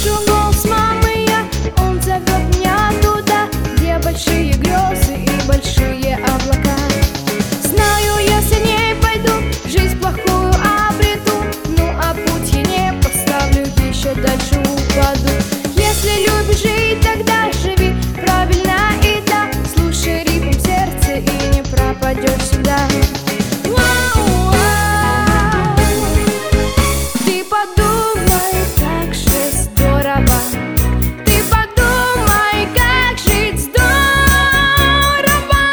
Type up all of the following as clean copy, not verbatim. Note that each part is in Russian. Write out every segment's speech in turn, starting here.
Слышу голос мамы я, он зовет меня туда, где большие грезы и большие облака. Знаю, если не пойду, жизнь плохую обрету, ну а путь я не поставлю, еще дальше упаду. Если любишь жить, тогда живи правильно и да, слушай ритм сердца и не пропадешь всегда. Ты подумай, как же здорово. Ты подумай, как жить здорово.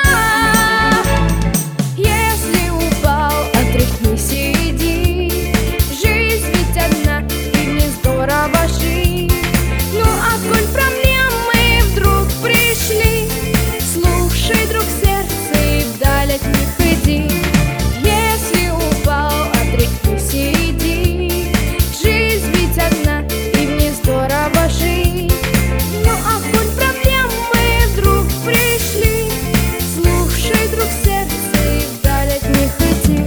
Если упал, отряхнись и иди. Жизнь ведь одна, и не здорово жить. Ну а коль проблемы вдруг пришли, слушай, друг, сердца и вдаль от них иди. Если упал, отряхнись и иди. Жизнь ведь одна, и мне здорово жить. Ну а коль проблемы вдруг пришли, слушай, друг, сердца и вдаль от них иди.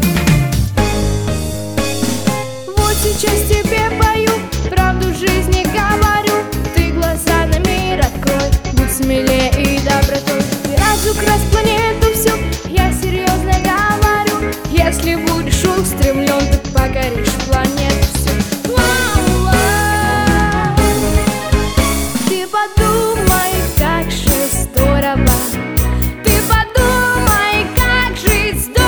Вот сейчас тебе пою, правду жизни говорю. Ты глаза на мир открой, будь смелее и добротой. Ты разукрась планету всю, я серьезно говорю. Если будешь устремлен, ты покоришь планету всю. Ты подумай, как же здорово. Ты подумай, как жить здорово.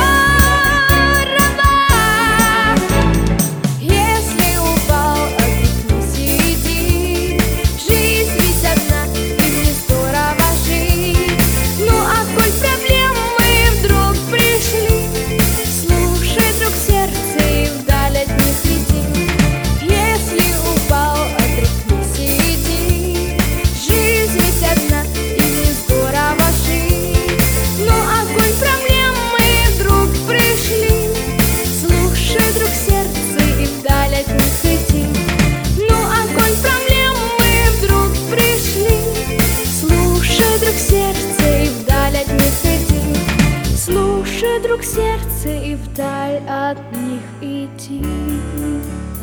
Если упал, отряхнись и иди. Жизнь ведь одна, и не здорово жить. Ну а коль проблемы вдруг пришли, слушай, друг, сердца и вдаль от них иди. Если упал, отряхнись и иди. Жизнь ведь одна, и не здорово жить. Ну а коль проблемы вдруг пришли, слушай, друг, сердца и вдаль от них иди. Ну а коль проблемы вдруг пришли, слушай, друг, сердца и вдаль от них иди. Слушай, друг, сердца и вдаль от них иди.